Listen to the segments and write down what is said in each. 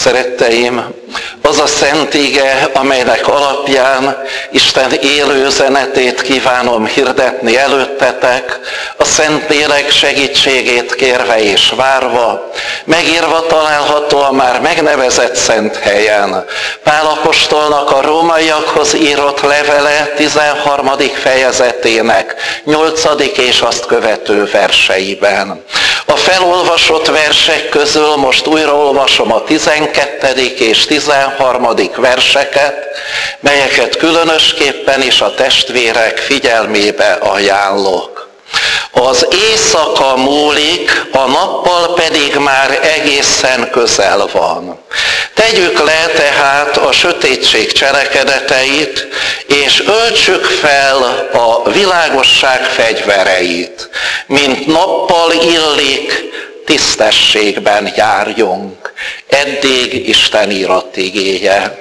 Szeretteim, az a szent ige, amelynek alapján Isten élő üzenetét kívánom hirdetni előttetek, a Szentlélek segítségét kérve és várva, megírva található a már megnevezett szent helyen. Pál apostolnak a rómaiakhoz írott levele 13. fejezetének 8. és azt követő verseiben. A felolvasott versek közül most újraolvasom a 12. és 13. verseket, melyeket különösképpen is a testvérek figyelmébe ajánlok. Az éjszaka múlik, a nappal pedig már egészen közel van. Tegyük le tehát a sötétség cselekedeteit, és öltsük fel a világosság fegyvereit, mint nappal illik, tisztességben járjunk. Eddig Isten írott igéje.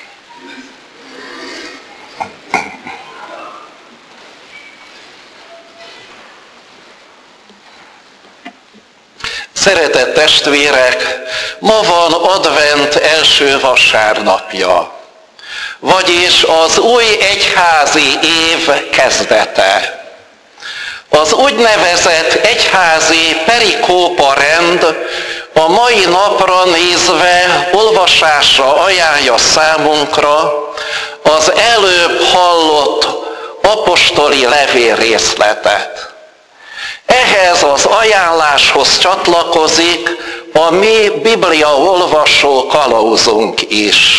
Szeretett testvérek, ma van advent első vasárnapja, vagyis az új egyházi év kezdete. Az úgynevezett egyházi perikópa rend a mai napra nézve olvasásra ajánlja számunkra az előbb hallott apostoli levélrészletet. Ehhez az ajánláshoz csatlakozik a mi bibliaolvasó kalauzunk is.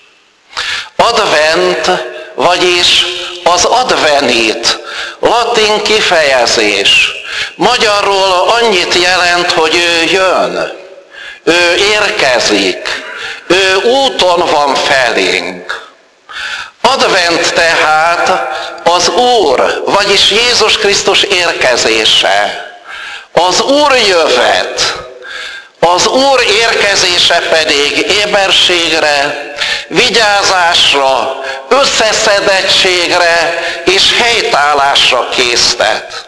Advent, vagyis az advenit, latin kifejezés. Magyarul annyit jelent, hogy ő jön, ő érkezik, ő úton van felénk. Advent tehát az Úr, vagyis Jézus Krisztus érkezése, az Úr jövet, az Úr érkezése pedig éberségre, vigyázásra, összeszedettségre és helytállásra késztet.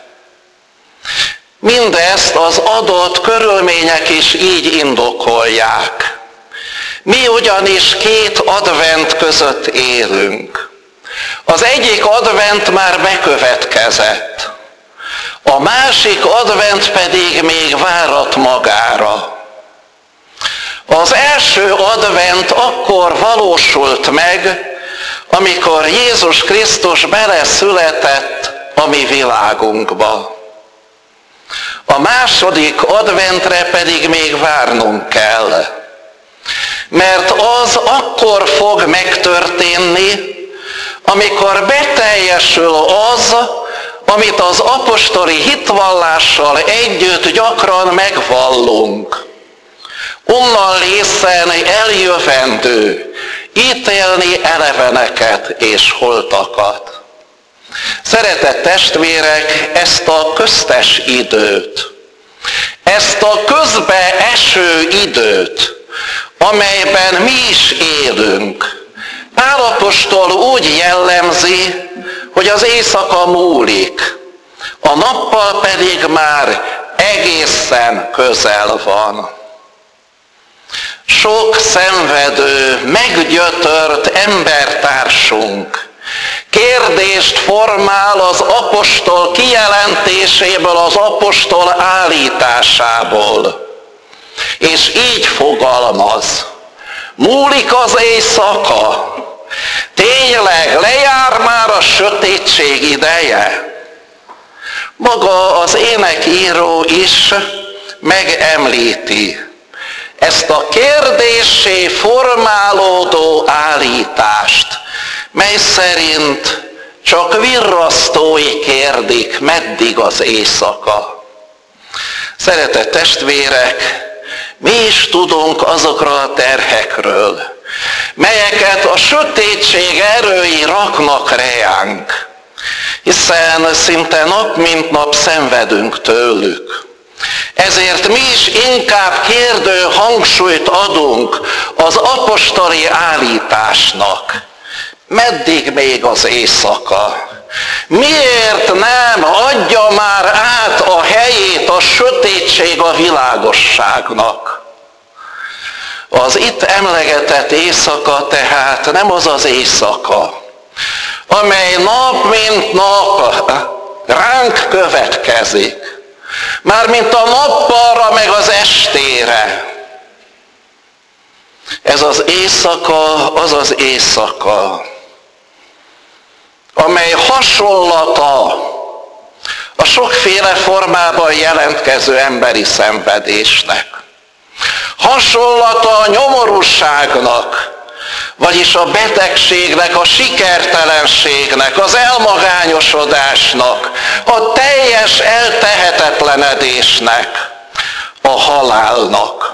Mindezt az adott körülmények is így indokolják. Mi ugyanis két advent között élünk. Az egyik advent már bekövetkezett, a másik advent pedig még várat magára. Az első advent akkor valósult meg, amikor Jézus Krisztus beleszületett a mi világunkba. A második adventre pedig még várnunk kell, mert az akkor fog megtörténni, amikor beteljesül az, amit az apostoli hitvallással együtt gyakran megvallunk. Onnan lészen eljövendő, ítélni eleveneket és holtakat. Szeretett testvérek, ezt a köztes időt, ezt a közbeeső időt, amelyben mi is élünk, Pál apostol úgy jellemzi, hogy az éjszaka múlik, a nappal pedig már egészen közel van. Sok szenvedő, meggyötört embertársunk kérdést formál az apostol kijelentéséből, az apostol állításából. És így fogalmaz: múlik az éjszaka, tényleg lejár már a sötétség ideje. Maga az énekíró is megemlíti ezt a kérdéssé formálódó állítást, mely szerint csak virrasztói kérdik, meddig az éjszaka. Szeretett testvérek, mi is tudunk azokról a terhekről, melyeket a sötétség erői raknak reánk, hiszen szinte nap mint nap szenvedünk tőlük. Ezért mi is inkább kérdő hangsúlyt adunk az apostoli állításnak. Meddig még az éjszaka? Miért nem adja már át a helyét a sötétség a világosságnak? Az itt emlegetett éjszaka tehát nem az az éjszaka, amely nap mint nap ránk következik, mármint a nappalra meg az estére. Ez az éjszaka az az éjszaka, amely hasonlata a sokféle formában jelentkező emberi szenvedésnek. Hasonlata a nyomorúságnak, vagyis a betegségnek, a sikertelenségnek, az elmagányosodásnak, a teljes eltehetetlenedésnek, a halálnak.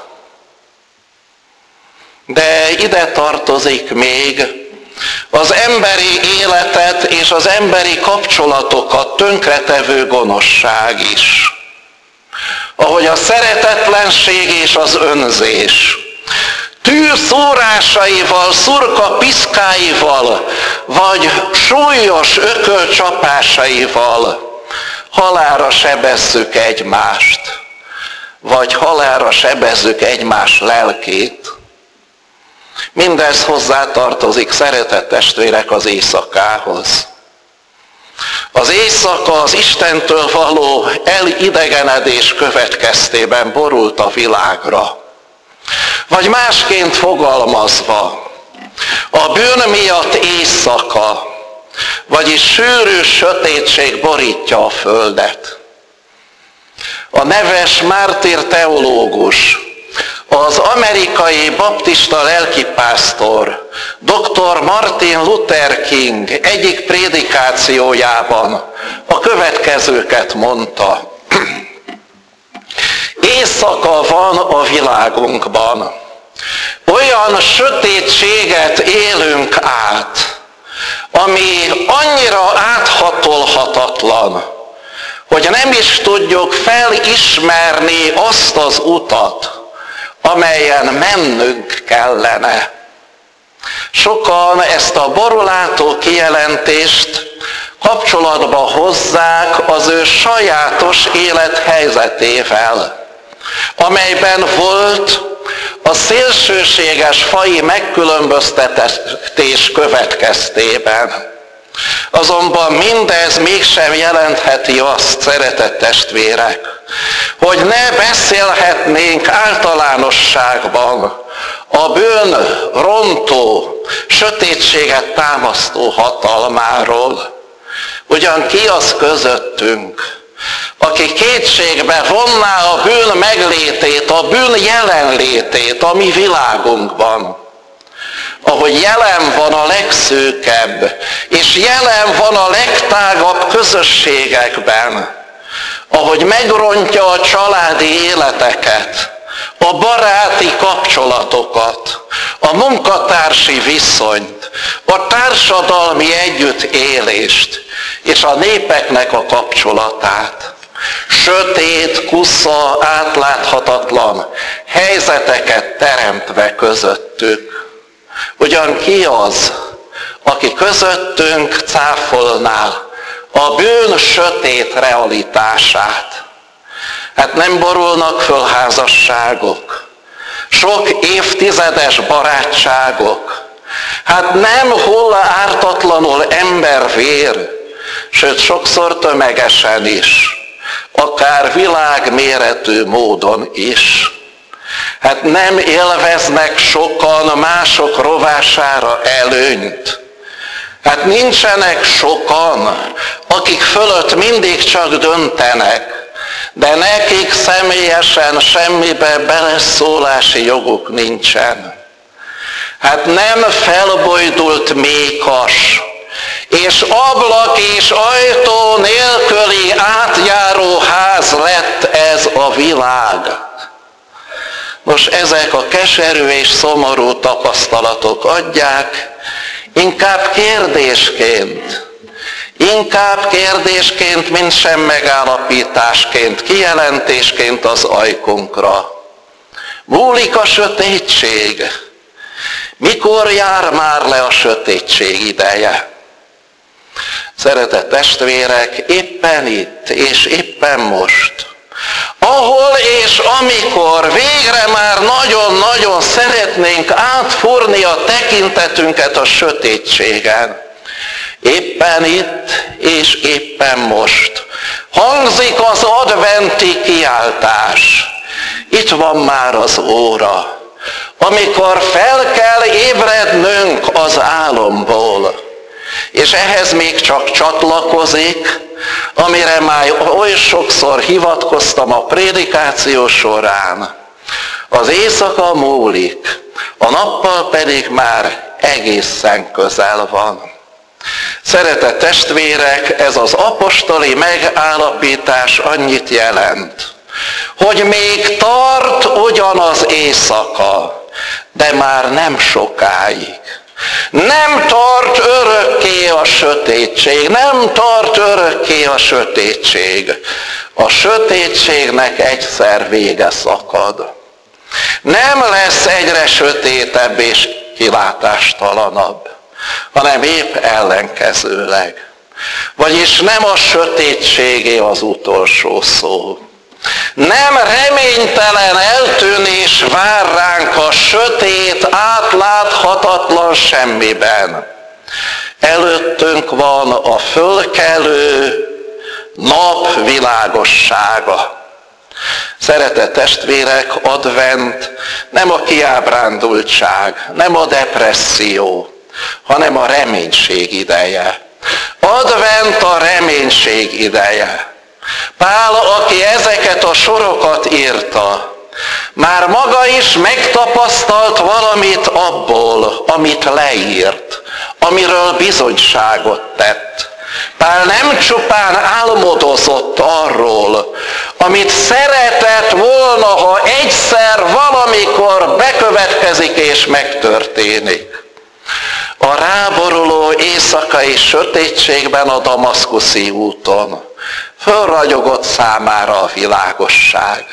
De ide tartozik még az emberi életet és az emberi kapcsolatokat tönkretevő gonoszság is. Ahogy a szeretetlenség és az önzés tűszórásaival, szurka piszkáival, vagy súlyos ökölcsapásaival halálra sebezzük egymást, vagy halálra sebezzük egymás lelkét. Mindez hozzátartozik, szeretett testvérek, az éjszakához. Az éjszaka az Istentől való elidegenedés következtében borult a világra. Vagy másként fogalmazva, a bűn miatt éjszaka, vagyis sűrű sötétség borítja a földet. A neves mártír teológus, az amerikai baptista lelkipásztor, dr. Martin Luther King egyik prédikációjában a következőket mondta. Éjszaka van a világunkban. Olyan sötétséget élünk át, ami annyira áthatolhatatlan, hogy nem is tudjuk felismerni azt az utat, amelyen mennünk kellene. Sokan ezt a borulátó kijelentést kapcsolatba hozzák az ő sajátos élethelyzetével, amelyben volt a szélsőséges faji megkülönböztetés következtében. Azonban mindez mégsem jelentheti azt, szeretett testvérek, hogy ne beszélhetnénk általánosságban a bűn rontó, sötétséget támasztó hatalmáról. Ugyan ki az közöttünk, aki kétségbe vonná a bűn meglétét, a bűn jelenlétét a mi világunkban, ahogy jelen van a legszűkebb, és jelen van a legtágabb közösségekben, ahogy megrontja a családi életeket, a baráti kapcsolatokat, a munkatársi viszonyt, a társadalmi együttélést és a népeknek a kapcsolatát. Sötét, kusza, átláthatatlan helyzeteket teremtve közöttük. Ugyan ki az, aki közöttünk cáfolná a bűn sötét realitását? Hát nem borulnak föl házasságok, sok évtizedes barátságok, hát nem hull ártatlanul embervér, sőt sokszor tömegesen is, akár világméretű módon is. Hát nem élveznek sokan mások rovására előnyt. Hát nincsenek sokan, akik fölött mindig csak döntenek, de nekik személyesen semmibe beleszólási joguk nincsen. Hát nem felbojdult mékas, és ablak és ajtó nélküli átjáró ház lett ez a világ. Nos, ezek a keserű és szomorú tapasztalatok adják inkább kérdésként, mint sem megállapításként, kijelentésként az ajkunkra. Múlik a sötétség. Mikor jár már le a sötétség ideje? Szeretett testvérek, éppen itt és éppen most, ahol és amikor végre már nagyon-nagyon szeretnénk átfúrni a tekintetünket a sötétségen, éppen itt és éppen most hangzik az adventi kiáltás. Itt van már az óra, amikor fel kell ébrednünk az álomból, és ehhez még csak csatlakozik, amire már oly sokszor hivatkoztam a prédikáció során. Az éjszaka múlik, a nappal pedig már egészen közel van. Szeretett testvérek, ez az apostoli megállapítás annyit jelent, hogy még tart ugyan az éjszaka, de már nem sokáig. Nem tart örökké a sötétség, nem tart örökké a sötétség. A sötétségnek egyszer vége szakad. Nem lesz egyre sötétebb és kilátástalanabb, hanem épp ellenkezőleg. Vagyis nem a sötétségé az utolsó szó. Nem reménytelen eltűnés vár ránk a sötét, átláthatatlan semmiben. Előttünk van a fölkelő nap világossága. Szeretett testvérek, advent nem a kiábrándultság, nem a depresszió, hanem a reménység ideje. Advent a reménység ideje. Pál, aki ezeket a sorokat írta, már maga is megtapasztalt valamit abból, amit leírt, amiről bizonyságot tett. Pál nem csupán álmodozott arról, amit szeretett volna, ha egyszer valamikor bekövetkezik és megtörténik. A ráboruló éjszakai sötétségben a damaszkuszi úton fölragyogott számára a világosság.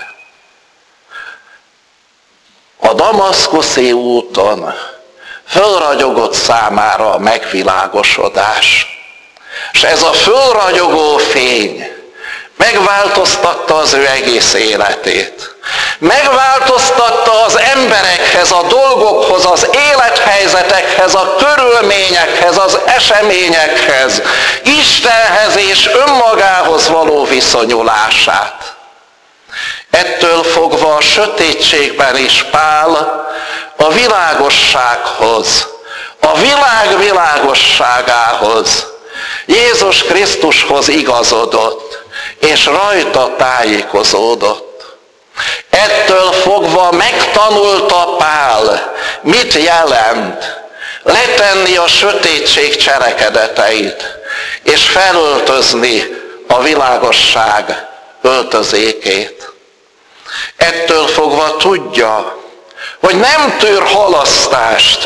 A damaszkuszi úton fölragyogott számára a megvilágosodás. És ez a fölragyogó fény megváltoztatta az ő egész életét. Megváltoztatta az emberekhez, a dolgokhoz, az élethelyzetekhez, a körülményekhez, az eseményekhez, Istenhez és önmagához való viszonyulását. Ettől fogva a sötétségben is Pál a világossághoz, a világ világosságához, Jézus Krisztushoz igazodott, és rajta tájékozódott. Ettől fogva megtanulta Pál, mit jelent letenni a sötétség cselekedeteit, és felöltözni a világosság öltözékét. Ettől fogva tudja, hogy nem tűr halasztást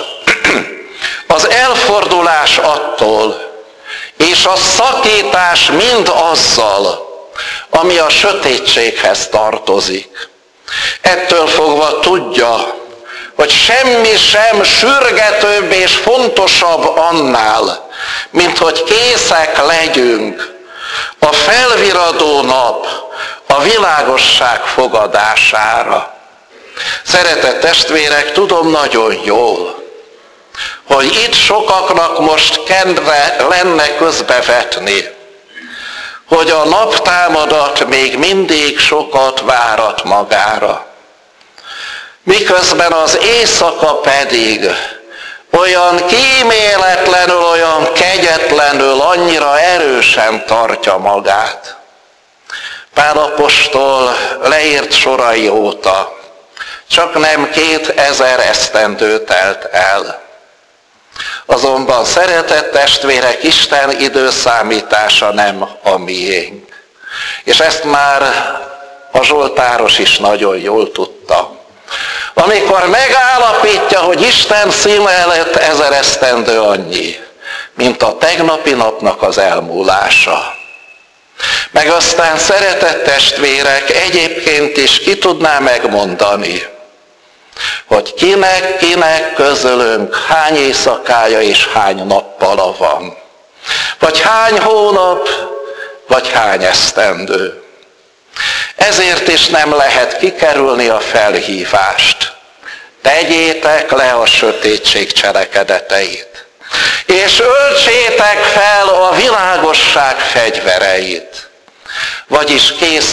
az elfordulás attól, és a szakítás mind azzal, ami a sötétséghez tartozik. Ettől fogva tudja, hogy semmi sem sürgetőbb és fontosabb annál, mint hogy készek legyünk a felviradó nap, a világosság fogadására. Szeretett testvérek, tudom nagyon jól, hogy itt sokaknak most kedve lenne közbevetni, hogy a naptámadat még mindig sokat várat magára. Miközben az éjszaka pedig olyan kíméletlenül, olyan kegyetlenül, annyira erősen tartja magát. Pál apostol leírt sorai óta csak nem 2000 esztendő telt el. Azonban, szeretett testvérek, Isten időszámítása nem a miénk. És ezt már a zsoltáros is nagyon jól tudta. Amikor megállapítja, hogy Isten színe előtt 1000 esztendő annyi, mint a tegnapi napnak az elmúlása. Meg aztán, szeretett testvérek, egyébként is ki tudná megmondani, hogy kinek közülünk hány éjszakája és hány nappala van. Vagy hány hónap, vagy hány esztendő. Ezért is nem lehet kikerülni a felhívást. Tegyétek le a sötétség cselekedeteit, és öltsétek fel a világosság fegyvereit. Vagyis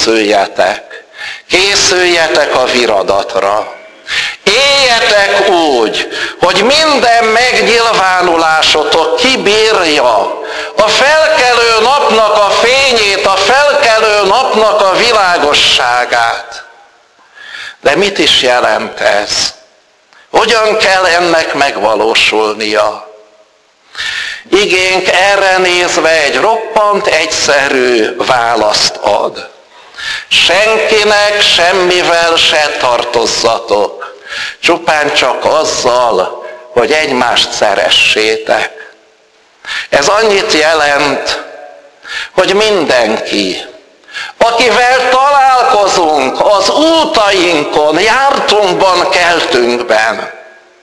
készüljetek a viradatra. Éljetek úgy, hogy minden megnyilvánulásotok kibírja a felkelő napnak a fényét, a felkelő napnak a világosságát. De mit is jelent ez? Hogyan kell ennek megvalósulnia? Igénk erre nézve egy roppant egyszerű választ ad. Senkinek semmivel se tartozzatok, csupán csak azzal, hogy egymást szeressétek. Ez annyit jelent, hogy mindenki, akivel találkozunk az útainkon, jártunkban, keltünkben,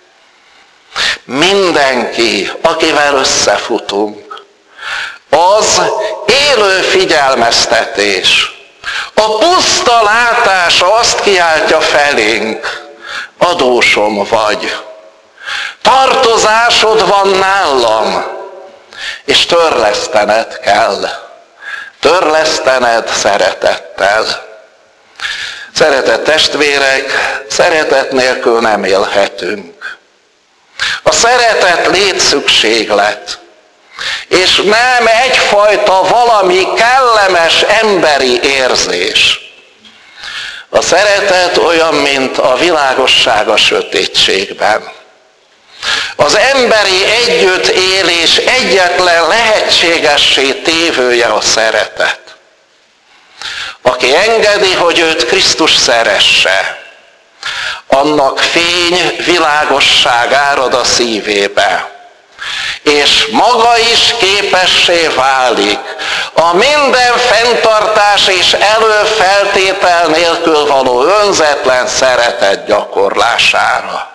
mindenki, akivel összefutunk, az élő figyelmeztetés. A puszta látása azt kiáltja felénk, adósom vagy, tartozásod van nálam, és törlesztened kell. Törlesztened szeretettel. Szeretett testvérek, szeretet nélkül nem élhetünk. A szeretet létszükséglet, és nem egyfajta valami kellemes emberi érzés. A szeretet olyan, mint a világosság a sötétségben. Az emberi együttélés egyetlen lehetségessé tévője a szeretet. Aki engedi, hogy őt Krisztus szeresse, annak fény, világosság árad a szívébe, és maga is képessé válik a minden fenntartás és előfeltétel nélkül való önzetlen szeretet gyakorlására.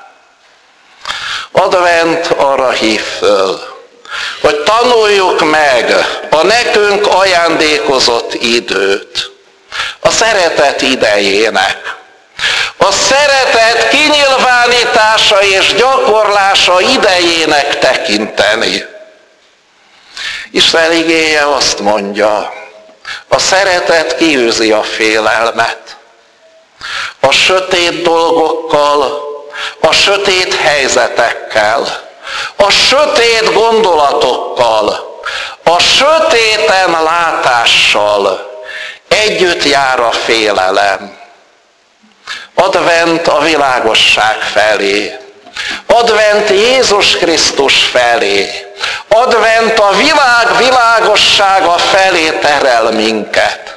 Advent arra hív föl, hogy tanuljuk meg a nekünk ajándékozott időt, a szeretet idejének. A szeretet kinyilvánítása és gyakorlása idejének tekinteni. Isten igéje azt mondja, a szeretet kiűzi a félelmet. A sötét dolgokkal, a sötét helyzetekkel, a sötét gondolatokkal, a sötéten látással együtt jár a félelem. Advent a világosság felé. Advent Jézus Krisztus felé. Advent a világ világossága felé terel minket.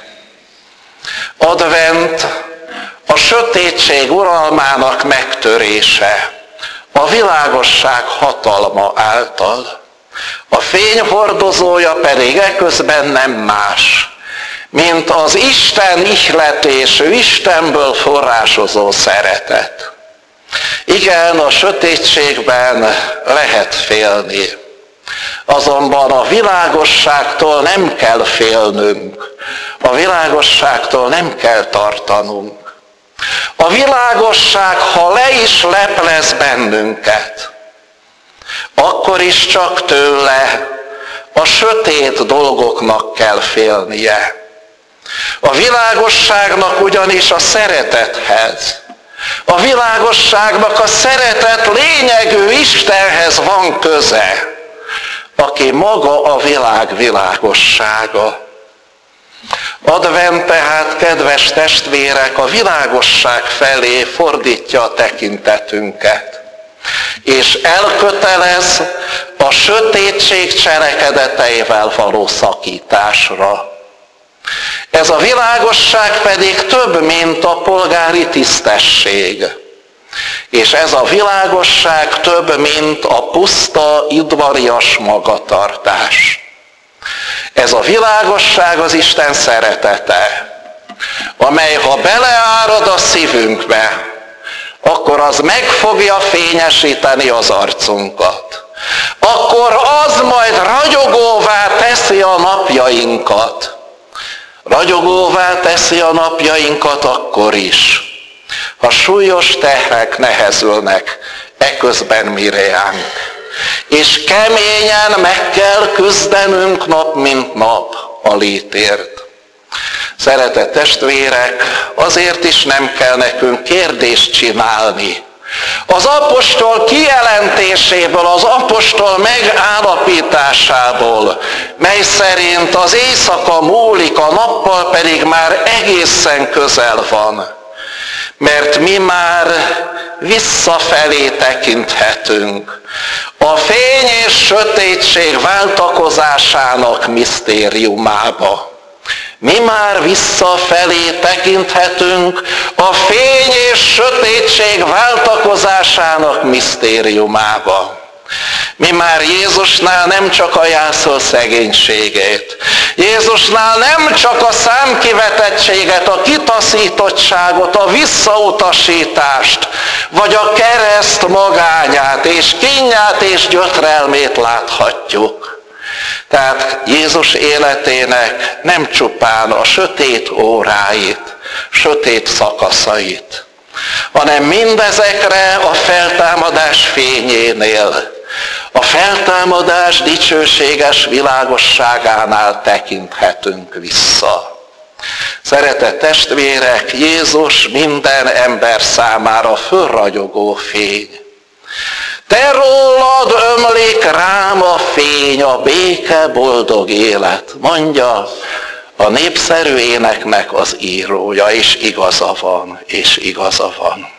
Advent a sötétség uralmának megtörése, a világosság hatalma által. A fény hordozója pedig eközben nem más, mint az Isten ihletésű, Istenből forrásozó szeretet. Igen, a sötétségben lehet félni, azonban a világosságtól nem kell félnünk, a világosságtól nem kell tartanunk. A világosság, ha le is leplez bennünket, akkor is csak tőle, a sötét dolgoknak kell félnie. A világosságnak ugyanis a szeretethez, a világosságnak a szeretet lényegű Istenhez van köze, aki maga a világ világossága. Advent tehát, kedves testvérek, a világosság felé fordítja a tekintetünket, és elkötelez a sötétség cselekedeteivel való szakításra. Ez a világosság pedig több, mint a polgári tisztesség. És ez a világosság több, mint a puszta, udvarias magatartás. Ez a világosság az Isten szeretete, amely ha beleárad a szívünkbe, akkor az meg fogja fényesíteni az arcunkat. Akkor az majd ragyogóvá teszi a napjainkat. Ragyogóvá teszi a napjainkat akkor is, ha súlyos terhek nehezülnek eközben mireánk, és keményen meg kell küzdenünk nap mint nap a létért. Szeretett testvérek, azért is nem kell nekünk kérdést csinálni. Az apostol kijelentéséből, az apostol megállapításából, mely szerint az éjszaka múlik, a nappal pedig már egészen közel van. Mert mi már visszafelé tekinthetünk a fény és sötétség váltakozásának misztériumába. Mi már visszafelé tekinthetünk a fény és sötétség váltakozásának misztériumába. Mi már Jézusnál nem csak a jászol szegénységét, Jézusnál nem csak a számkivetettséget, a kitaszítottságot, a visszautasítást, vagy a kereszt magányát és kínját és gyötrelmét láthatjuk. Tehát Jézus életének nem csupán a sötét óráit, sötét szakaszait, hanem mindezekre a feltámadás fényénél, a feltámadás dicsőséges világosságánál tekinthetünk vissza. Szeretett testvérek, Jézus minden ember számára fölragyogó fény. Te rólad ömlik rám a fény, a béke, boldog élet, mondja a népszerű éneknek az írója, és igaza van, és igaza van.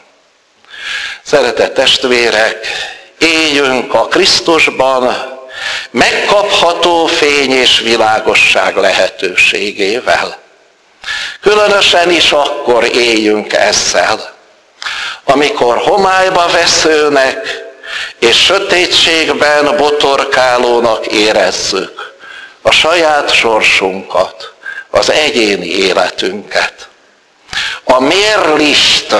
Szeretett testvérek, éljünk a Krisztusban megkapható fény és világosság lehetőségével. Különösen is akkor éljünk ezzel, amikor homályba veszőnek és sötétségben botorkálónak érezzük a saját sorsunkat, az egyéni életünket. A mérlist,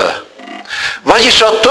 vagyis a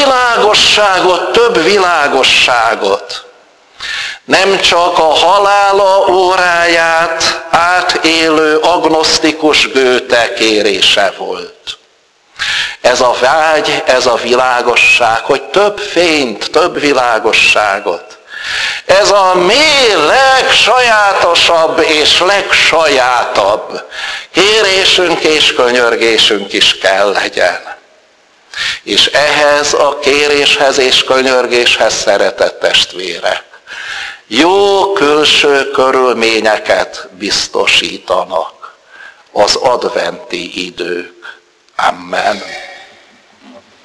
több világosságot, nem csak a halála óráját átélő agnosztikus Goethe kérése volt. Ez a vágy, ez a világosság, hogy több fényt, több világosságot. Ez a mély, legsajátosabb és legsajátabb kérésünk és könyörgésünk is kell legyen. És ehhez a kéréshez és könyörgéshez, szeretett testvérek, jó külső körülményeket biztosítanak az adventi idők. Amen.